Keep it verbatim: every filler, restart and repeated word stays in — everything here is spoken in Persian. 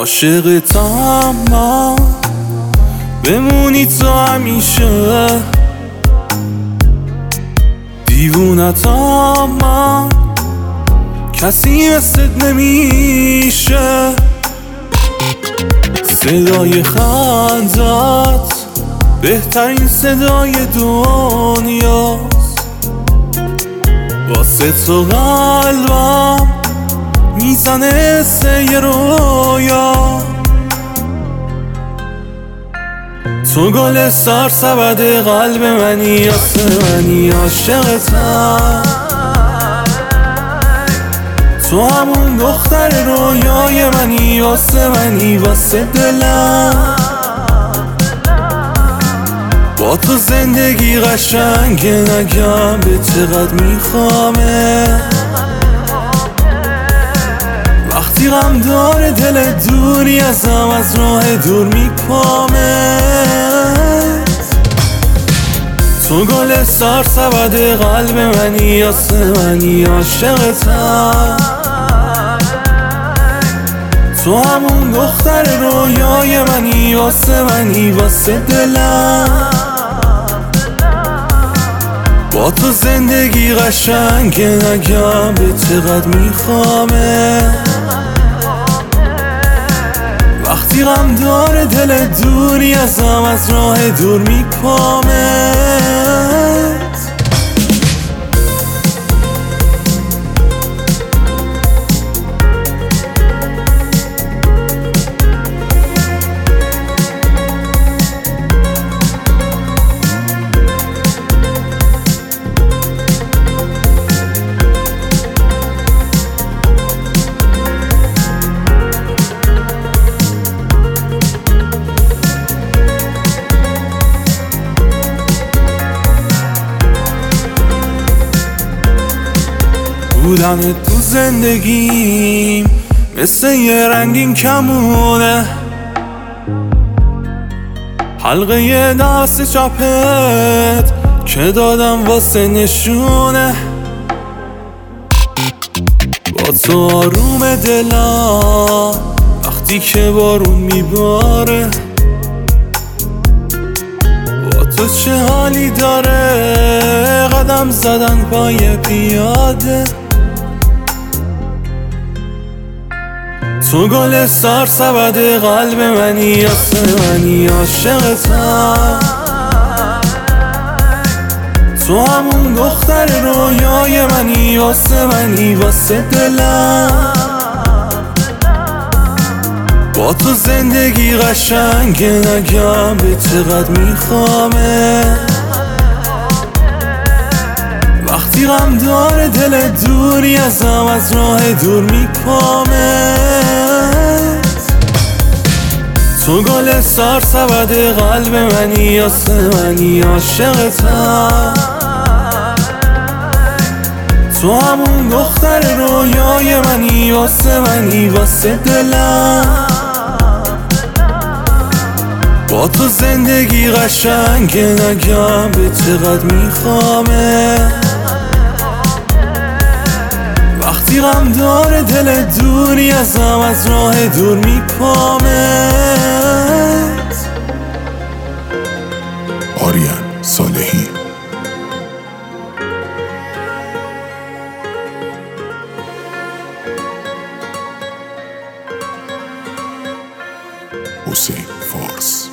عاشقتم من، بمونی تو همیشه. دیوونتم من، کسی مثلت نمیشه. صدای خندت بهترین صدای دنیاست. واسه تو قلبم میزنه سه یه رویا. تو گل سرسبد قلب منی، واسه منی عاشقتم. تو همون دختر رویای منی، واسه منی واسه دلم. با تو زندگی قشنگه، نگم به چقدر میخوامه. وقتی غم داره دل دوری ازم، از راه دور میپامه. تو گل سرسبد قلب منی، واسه منی عاشقتم. تو همون دختر رویای منی، واسه منی واسه دلم. با تو زندگی قشنگه، نگم به چقدر میخوامه. وقتی غم داره دل دوری ازم، از راه دور میپامه. بودن تو زندگیم مثل یه رنگین کمونه. حلقه دست چپت که دادم واسه نشونه. با تو آروم دلم وقتی که بارون میباره. با تو چه حالی داره قدم زدن پای پیاده. تو گل سرسبد قلب منی، واسه منی عاشقتم. تو همون دختر رویای منی، واسه منی واسه دلم. با تو زندگی قشنگه، نگم به چقدر میخوامه. وقتی غم داره دل دوری ازم، از راه دور میپامه. تو گل سرسبد قلب منی، واسه منی عاشقتم. تو همون دختر رویای منی، واسه منی واسه دلم. با تو زندگی قشنگه، نگم به چقدر میخوامه. وقتی غم داره دل دوری ازم، از راه دور میپامه. آریان صالحی. حسین فارس.